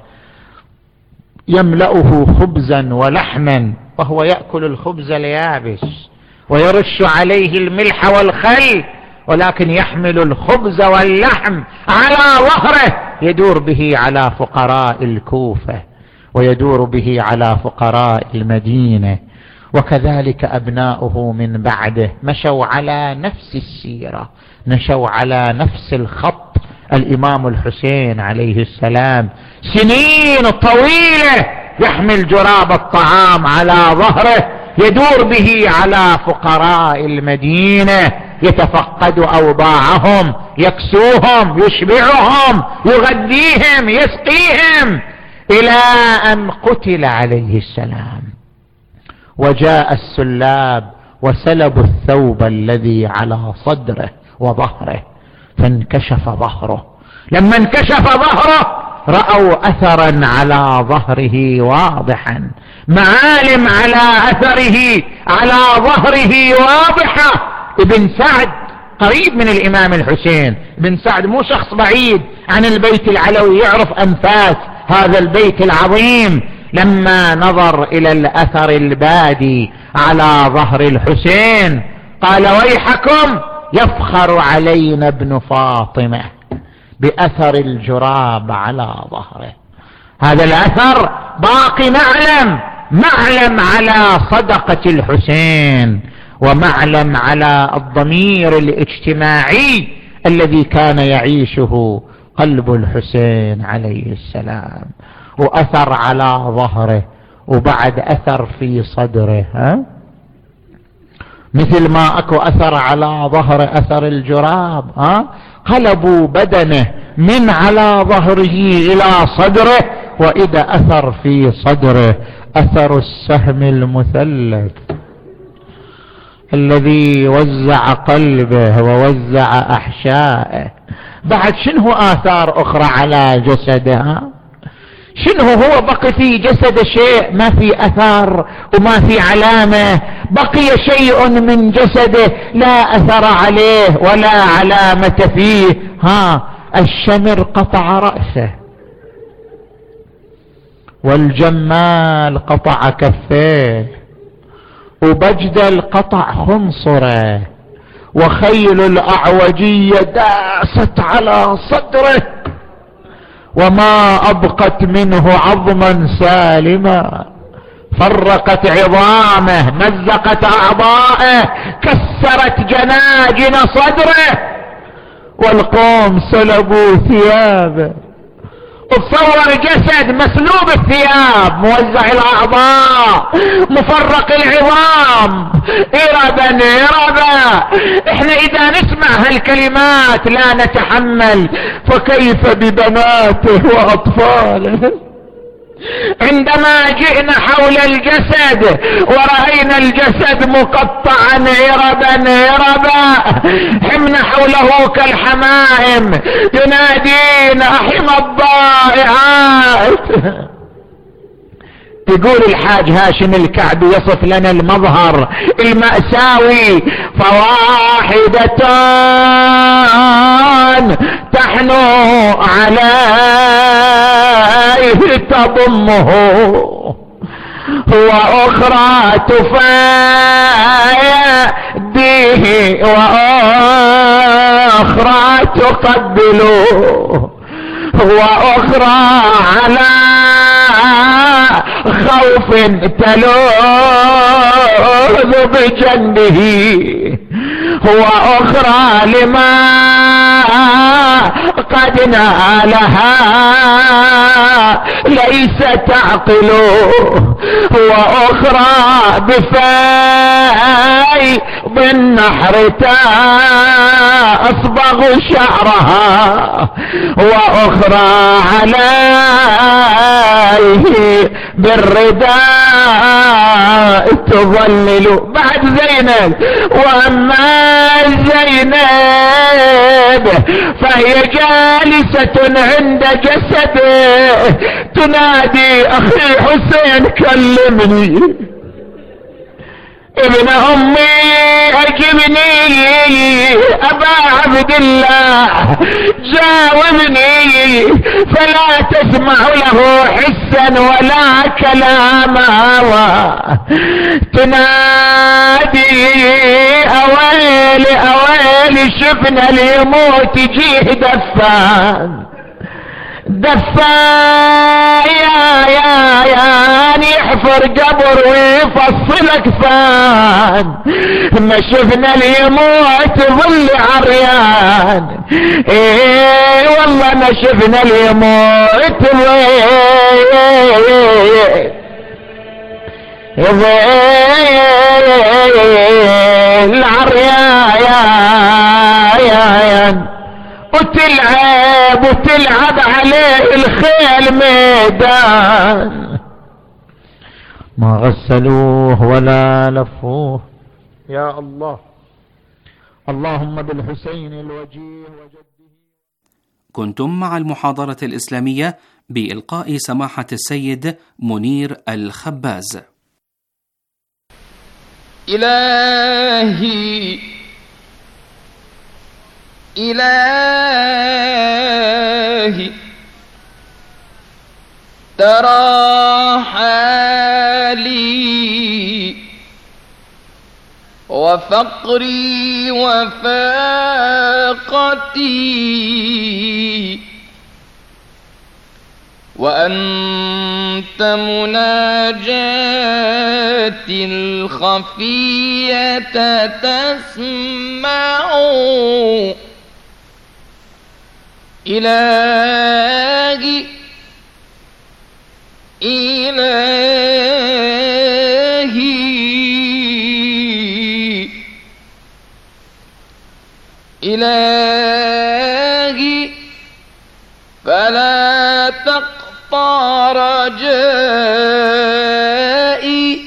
يملأه خبزا ولحما وهو يأكل الخبز اليابس ويرش عليه الملح والخل، ولكن يحمل الخبز واللحم على ظهره يدور به على فقراء الكوفة ويدور به على فقراء المدينة. وكذلك أبناؤه من بعده مشوا على نفس السيرة، نشوا على نفس الخط. الإمام الحسين عليه السلام سنين طويلة يحمل جراب الطعام على ظهره يدور به على فقراء المدينة، يتفقد أوضاعهم، يكسوهم، يشبعهم، يغذيهم، يسقيهم، إلى أن قتل عليه السلام. وجاء السلاب وسلبوا الثوب الذي على صدره وظهره فانكشف ظهره. لما انكشف ظهره رأوا أثرا على ظهره واضحا، معالم على أثره على ظهره واضحة. ابن سعد قريب من الإمام الحسين، ابن سعد مو شخص بعيد عن البيت العلوي، يعرف أنفاس هذا البيت العظيم. لما نظر إلى الأثر البادي على ظهر الحسين قال: ويحكم، يفخر علينا ابن فاطمة بأثر الجراب على ظهره. هذا الأثر باقي معلم، معلم على صدقة الحسين، ومعلم على الضمير الاجتماعي الذي كان يعيشه قلب الحسين عليه السلام. وأثر على ظهره وبعد أثر في صدره، ها؟ مثل ما أكو أثر على ظهر أثر الجراب، ها؟ قلبوا بدنه من على ظهره إلى صدره، وإذا أثر في صدره أثر السهم المثلث الذي وزع قلبه ووزع أحشائه. بعد شنو آثار أخرى على جسده؟ شنو هو بقي في جسد شيء؟ ما في أثر وما في علامة، بقي شيء من جسده لا أثر عليه ولا علامة فيه. ها، الشمر قطع رأسه، والجمال قطع كفيه، وبجدل قطع خنصره، وخيل الأعوجية داست على صدره، وما أبقت منه عظما سالما، فرقت عظامه، مزقت أعضائه، كسرت جناجن صدره، والقوم سلبوا ثيابه. تصور جسد مسلوب الثياب، موزع الأعضاء، مفرق العظام، إربا إربا. احنا إذا نسمع هالكلمات لا نتحمل، فكيف ببناته وأطفاله؟ عندما جئنا حول الجسد ورأينا الجسد مقطعا إربا إربا، حمنا حوله كالحمائم ينادين أحم الضائعات. يقول الحاج هاشم الكعبي يصف لنا المظهر المأساوي: فواحدتان تحنو عليه تضمه، وأخرى تفاديه، وأخرى تقبله، وأخرى على خوف تلوذ بجنبه، وأخرى لما قد نالها ليس تعقل، وأخرى بفاي بالنحر أصبغ شعرها، وأخرى عليه بالرداء تظلل. بعد زينب، وأما زينب فهي جالسة عند جسده تنادي أخي حسين كلمني، ابن أمي أجبني، أبا عبد الله جاوبني، فلا تسمع له حسا ولا كلاما، تنادي أويلي أويلي شفنا ليموت جيه دفان دفا يا يا يا يحفر قبر ويفصلك فان، ما شفنا اليموت ظل عريان، ايه والله ما شفنا اليموت ظل عريان، وتلعب وتلعب عليه الخيل ميدان، ما غسلوه ولا لفوه. يا الله، اللهم بالحسين الوجيه وجده. كنتم مع المحاضرة الإسلامية بإلقاء سماحة السيد منير الخباز. إلهي إلهي ترى حالي وفقري وفاقتي، وأنت مناجاتي الخفية تسمع. إلهي إلهي إلهي فلا تقطع رجائي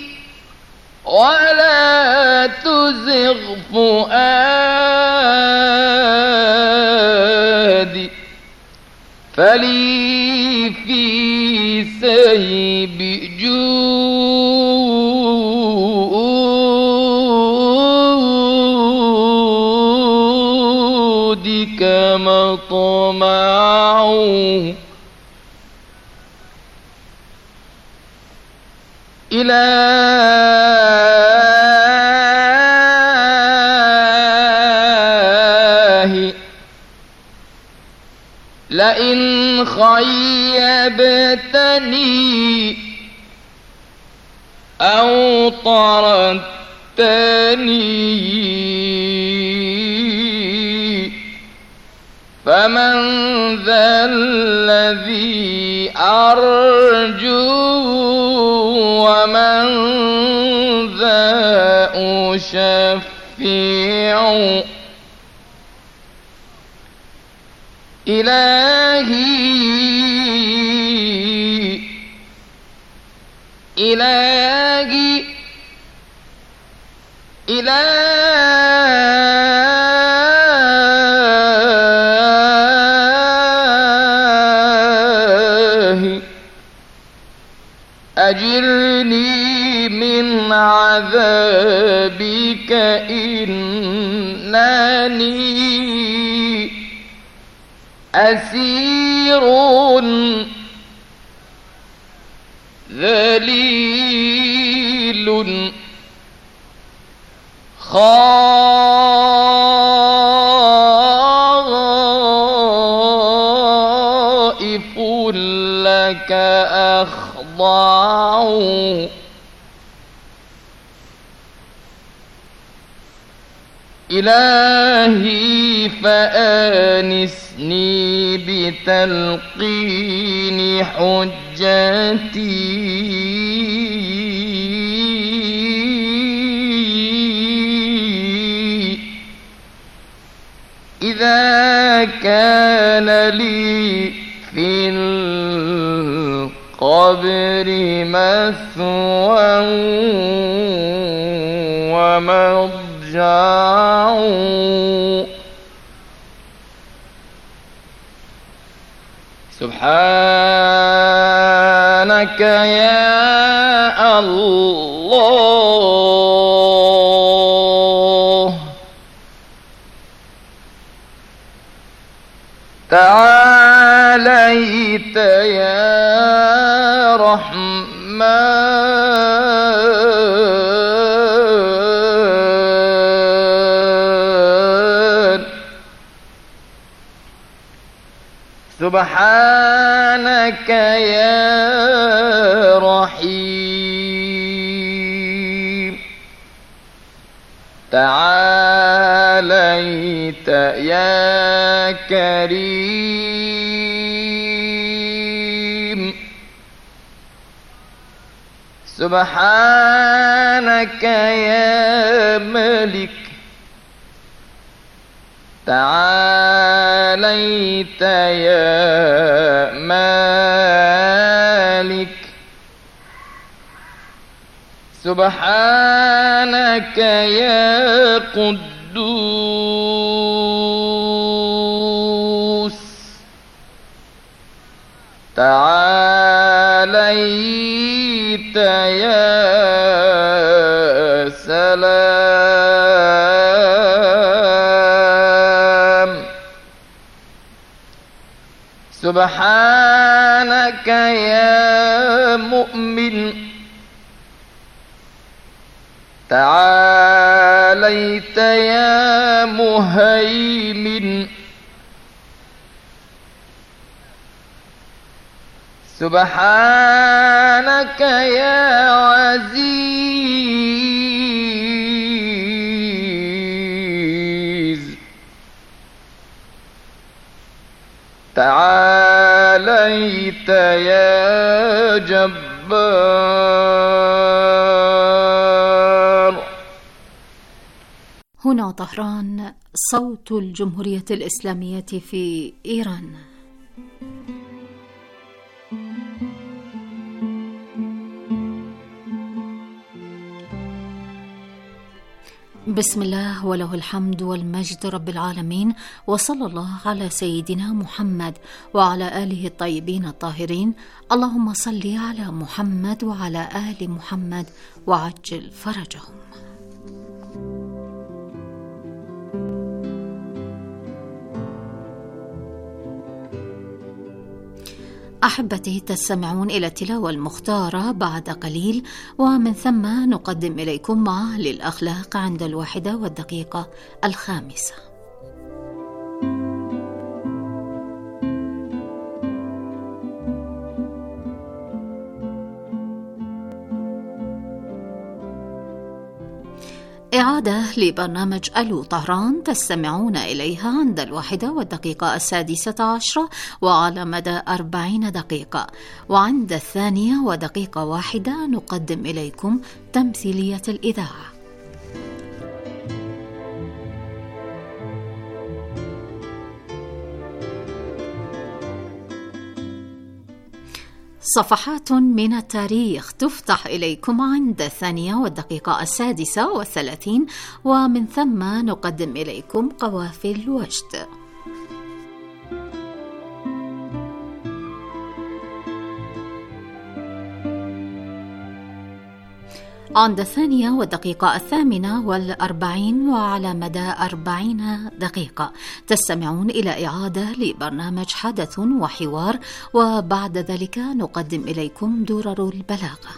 ولا تزغ فؤادي، فلي في سيب جودك مطمع. إلهي لئن خيبتني أو طردتني، فمن ذا الذي أرجو ومن ذا أشفع. إلهي إلهي إلهي أجرني من عذابك إنني أسير ذليل خائف لك أخضع. ضاعوا إلهي فآنسني بتلقين حجتي إذا كان لي في القبر مثوى ومضجع سبحانك يا الله تعاليت يا رحمن سبحانك يا رحيم تعاليت يا كريم سبحانك يا ملك تعاليت يا مالك سبحانك يا قدوس تعاليت يا سلام سبحانك يا مؤمن تعاليت يا مهيمن سبحانك يا عزيز تعاليت يا جبار. هنا طهران، صوت الجمهورية الإسلامية في إيران. بسم الله وله الحمد والمجد رب العالمين، وصلى الله على سيدنا محمد وعلى آله الطيبين الطاهرين. اللهم صل على محمد وعلى آل محمد وعجل فرجهم. أحبتي، تستمعون إلى التلاوة المختارة بعد قليل، ومن ثم نقدم إليكم مع للأخلاق عند الواحدة والدقيقة الخامسة. إعادة لبرنامج ألو طهران تستمعون إليها عند الواحدة والدقيقة السادسة عشرة وعلى مدى أربعين دقيقة، وعند الثانية ودقيقة واحدة نقدم إليكم تمثيلية الإذاعة. صفحات من التاريخ تفتح إليكم عند الثانية والدقيقة السادسة والثلاثين، ومن ثم نقدم إليكم قوافل وجد. عند الثانية والدقيقة الثامنة والأربعين وعلى مدى أربعين دقيقة تستمعون إلى إعادة لبرنامج حدث وحوار، وبعد ذلك نقدم إليكم درر البلاغة.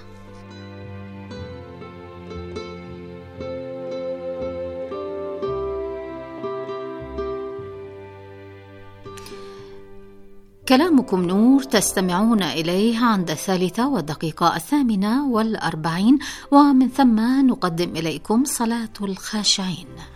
كلامكم نور تستمعون إليه عند الثالثة والدقيقة الثامنة والأربعين، ومن ثم نقدم إليكم صلاة الخاشعين.